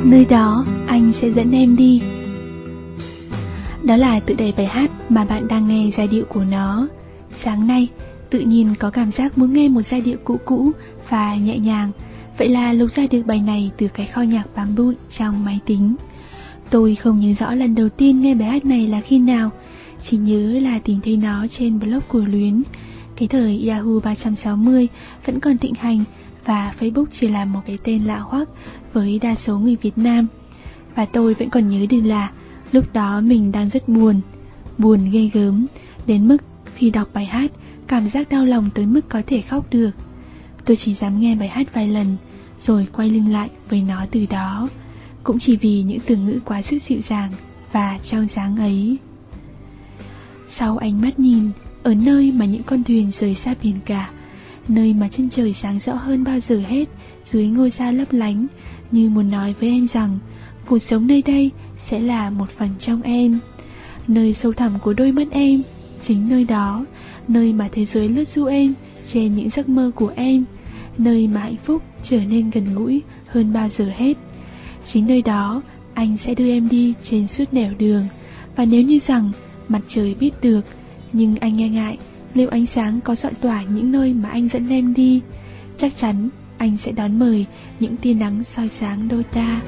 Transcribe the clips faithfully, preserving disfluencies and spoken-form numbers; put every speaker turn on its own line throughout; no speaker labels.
Nơi đó anh sẽ dẫn em đi. Đó là tựa đề bài hát mà bạn đang nghe giai điệu của nó. Sáng nay, tự nhiên có cảm giác muốn nghe một giai điệu cũ cũ và nhẹ nhàng. Vậy là lục ra được bài này từ cái kho nhạc bám bụi trong máy tính. Tôi không nhớ rõ lần đầu tiên nghe bài hát này là khi nào, chỉ nhớ là tìm thấy nó trên blog của Luyến. Cái thời Yahoo ba sáu không vẫn còn thịnh hành và Facebook chỉ là một cái tên lạ hoắc với đa số người Việt Nam. Và tôi vẫn còn nhớ được là lúc đó mình đang rất buồn, buồn ghê gớm, đến mức khi đọc bài hát, cảm giác đau lòng tới mức có thể khóc được. Tôi chỉ dám nghe bài hát vài lần, rồi quay lưng lại với nó từ đó, cũng chỉ vì những từ ngữ quá sức dịu dàng và trong sáng ấy. Sau ánh mắt nhìn, ở nơi mà những con thuyền rời xa biển cả, nơi mà chân trời sáng rõ hơn bao giờ hết dưới ngôi sao lấp lánh, như muốn nói với em rằng cuộc sống nơi đây sẽ là một phần trong em. Nơi sâu thẳm của đôi mắt em, chính nơi đó, nơi mà thế giới lướt du em trên những giấc mơ của em, nơi mà hạnh phúc trở nên gần gũi hơn bao giờ hết. Chính nơi đó anh sẽ đưa em đi trên suốt nẻo đường. Và nếu như rằng mặt trời biết được, nhưng anh nghe ngại liệu ánh sáng có rọi tỏa những nơi mà anh dẫn em đi, chắc chắn anh sẽ đón mời những tia nắng soi sáng đôi ta.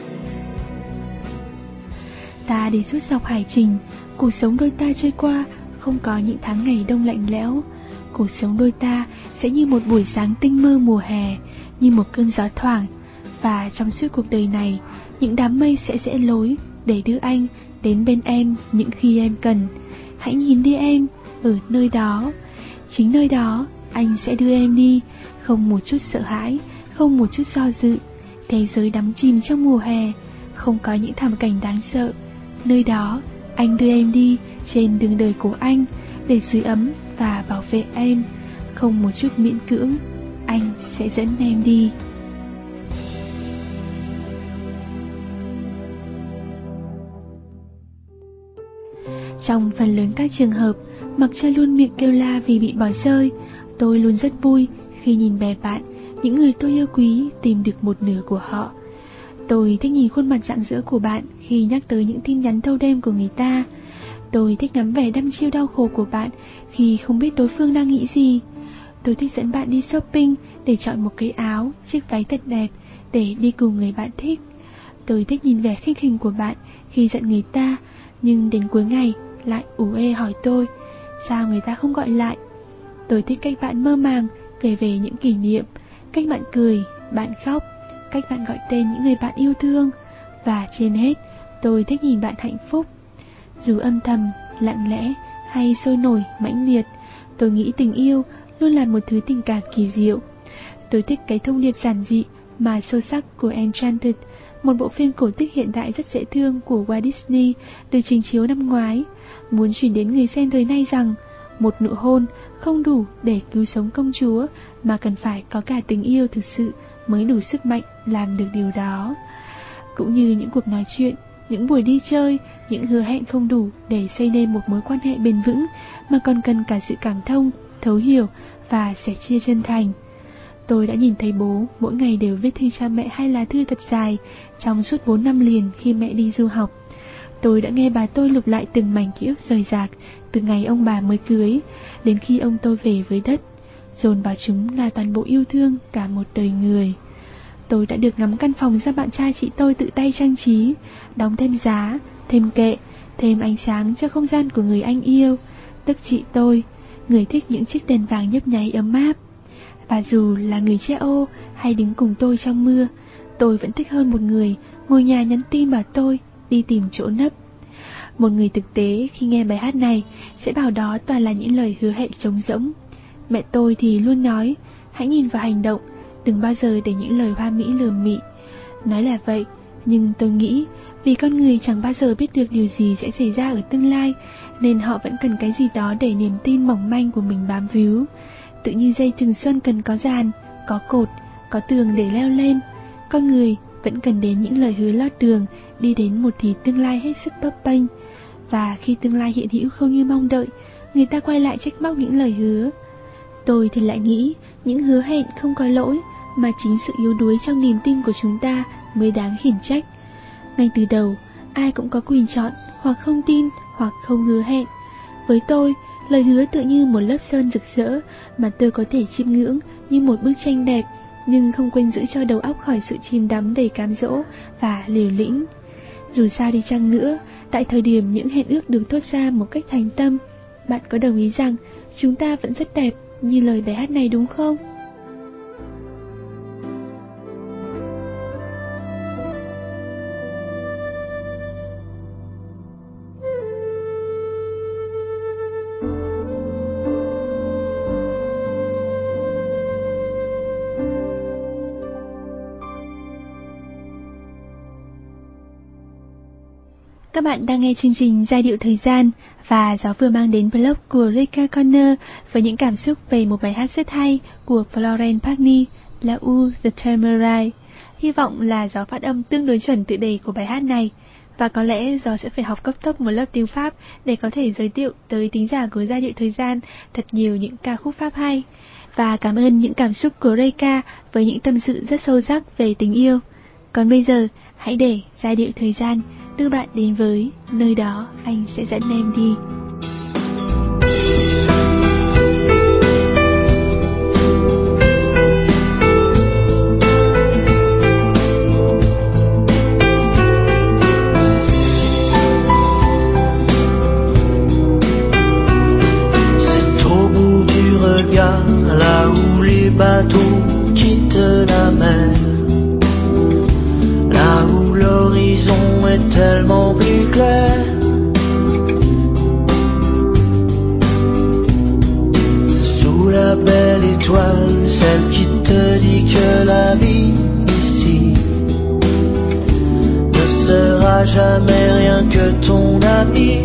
Ta đi suốt dọc hải trình, cuộc sống đôi ta trôi qua không có những tháng ngày đông lạnh lẽo. Cuộc sống đôi ta sẽ như một buổi sáng tinh mơ mùa hè, như một cơn gió thoảng. Và trong suốt cuộc đời này, những đám mây sẽ rẽ lối để đưa anh đến bên em những khi em cần. Hãy nhìn đi em, ở nơi đó, chính nơi đó anh sẽ đưa em đi, không một chút sợ hãi, không một chút do dự. Thế giới đắm chìm trong mùa hè, không có những thảm cảnh đáng sợ. Nơi đó anh đưa em đi trên đường đời của anh, để sưởi ấm và bảo vệ em, không một chút miễn cưỡng. Anh sẽ dẫn em đi. Trong phần lớn các trường hợp, mặc cho luôn miệng kêu la vì bị bỏ rơi, tôi luôn rất vui khi nhìn bè bạn, những người tôi yêu quý tìm được một nửa của họ. Tôi thích nhìn khuôn mặt rạng rỡ của bạn khi nhắc tới những tin nhắn thâu đêm của người ta. Tôi thích ngắm vẻ đăm chiêu đau khổ của bạn khi không biết đối phương đang nghĩ gì. Tôi thích dẫn bạn đi shopping để chọn một cái áo, chiếc váy thật đẹp để đi cùng người bạn thích. Tôi thích nhìn vẻ khinh khỉnh của bạn khi giận người ta, nhưng đến cuối ngày lại ủ ê hỏi tôi sao người ta không gọi lại. Tôi thích cách bạn mơ màng kể về những kỷ niệm, cách bạn cười, bạn khóc, cách bạn gọi tên những người bạn yêu thương. Và trên hết, tôi thích nhìn bạn hạnh phúc. Dù âm thầm, lặng lẽ hay sôi nổi, mãnh liệt, tôi nghĩ tình yêu luôn là một thứ tình cảm kỳ diệu. Tôi thích cái thông điệp giản dị mà sâu sắc của Enchanted, một bộ phim cổ tích hiện đại rất dễ thương của Walt Disney được trình chiếu năm ngoái, muốn truyền đến người xem thời nay rằng một nụ hôn không đủ để cứu sống công chúa, mà cần phải có cả tình yêu thực sự mới đủ sức mạnh làm được điều đó. Cũng như những cuộc nói chuyện, những buổi đi chơi, những hứa hẹn không đủ để xây nên một mối quan hệ bền vững, mà còn cần cả sự cảm thông, thấu hiểu và sẻ chia chân thành. Tôi đã nhìn thấy bố mỗi ngày đều viết thư cho mẹ hai lá thư thật dài trong suốt bốn năm liền khi mẹ đi du học. Tôi đã nghe bà tôi lục lại từng mảnh ký ức rời rạc từ ngày ông bà mới cưới đến khi ông tôi về với đất, dồn vào chúng là toàn bộ yêu thương cả một đời người. Tôi đã được ngắm căn phòng do bạn trai chị tôi tự tay trang trí, đóng thêm giá, thêm kệ, thêm ánh sáng cho không gian của người anh yêu, tức chị tôi, người thích những chiếc đèn vàng nhấp nháy ấm áp. Và dù là người che ô hay đứng cùng tôi trong mưa, tôi vẫn thích hơn một người ngồi nhà nhắn tin bảo tôi đi tìm chỗ nấp. Một người thực tế khi nghe bài hát này sẽ bảo đó toàn là những lời hứa hẹn trống rỗng. Mẹ tôi thì luôn nói, hãy nhìn vào hành động, đừng bao giờ để những lời hoa mỹ lườm mị. Nói là vậy, nhưng tôi nghĩ vì con người chẳng bao giờ biết được điều gì sẽ xảy ra ở tương lai, nên họ vẫn cần cái gì đó để niềm tin mỏng manh của mình bám víu. Tự như dây Trường Xuân cần có giàn, có cột, có tường để leo lên, con người vẫn cần đến những lời hứa lót đường đi đến một thì tương lai hết sức bấp bênh. Và khi tương lai hiện hữu không như mong đợi, người ta quay lại trách móc những lời hứa. Tôi thì lại nghĩ những hứa hẹn không có lỗi, mà chính sự yếu đuối trong niềm tin của chúng ta mới đáng khiển trách. Ngay từ đầu, ai cũng có quyền chọn hoặc không tin hoặc không hứa hẹn. Với tôi, lời hứa tựa như một lớp sơn rực rỡ mà tôi có thể chiêm ngưỡng như một bức tranh đẹp, nhưng không quên giữ cho đầu óc khỏi sự chìm đắm đầy cám dỗ và liều lĩnh. Dù sao đi chăng nữa, tại thời điểm những hẹn ước được thốt ra một cách thành tâm, bạn có đồng ý rằng chúng ta vẫn rất đẹp như lời bài hát này đúng không? Các bạn đang nghe chương trình Giai điệu thời gian và Gió vừa mang đến blog của Rika Corner với những cảm xúc về một bài hát rất hay của Florence Pagny, La U The Temerarious. Hy vọng là Gió phát âm tương đối chuẩn tựa đề của bài hát này, và có lẽ Gió sẽ phải học cấp tốc một lớp tiếng Pháp để có thể giới thiệu tới thính giả của Giai điệu thời gian thật nhiều những ca khúc Pháp hay. Và cảm ơn những cảm xúc của Rika với những tâm sự rất sâu sắc về tình yêu. Còn bây giờ, hãy để Giai điệu thời gian đưa bạn đến với nơi đó anh sẽ dẫn em đi.
C'est au bout du regard, là où les bateaux quittent la mer, là où l'horizon est tellement plus clair. Sous la belle étoile, celle qui te dit que la vie ici ne sera jamais rien que ton ami.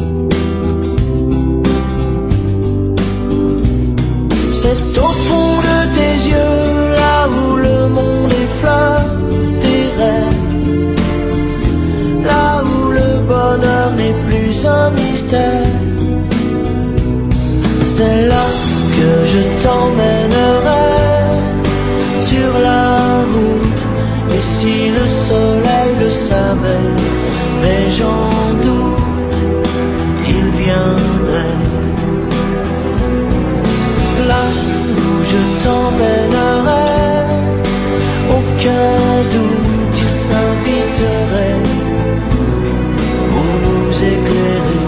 C'est au fond de tes yeux, là où le monde est fleur des rêves, là où le bonheur n'est plus un mystère. C'est là que je t'emmènerai sur la route. Et si le soleil le savait, mais j'en doute, il viendrait. Là où je t'emmènerai, aucun doute, il s'inviterait pour nous éclairer.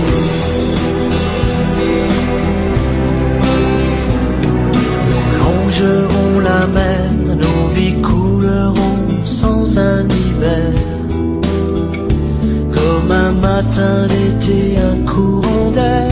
Nous longerons la mer, nos vies couleront sans un hiver, comme un matin d'été, un courant d'air.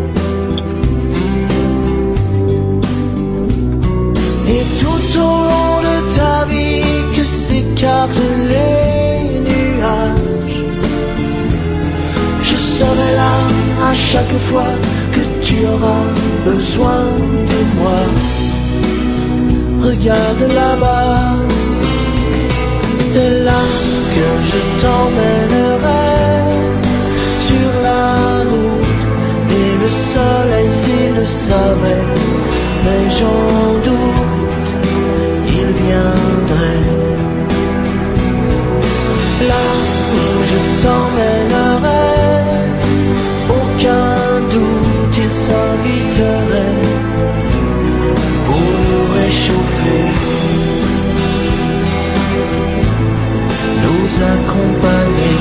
Et tout au long de ta vie que s'écartent les nuages, je serai là à chaque fois que tu auras besoin de moi. Regarde là-bas, c'est là que je t'emmènerai sur la route. Et le soleil s'il le savait, mais j'en doute, il viendrait. Là où je t'emmènerai, aucun doute, il s'inviterait pour nous réchauffer, nous accompagner.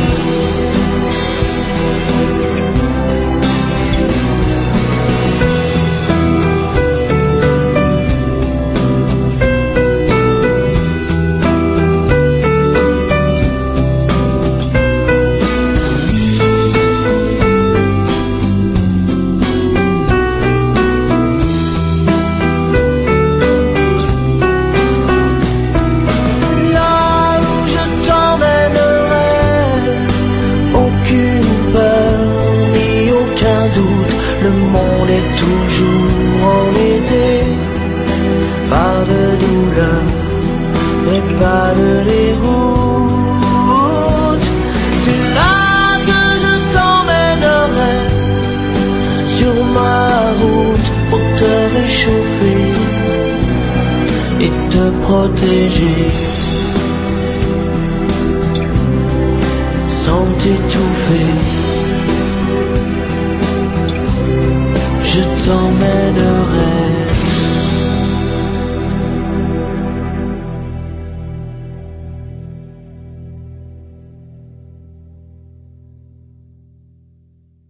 Et te protéger.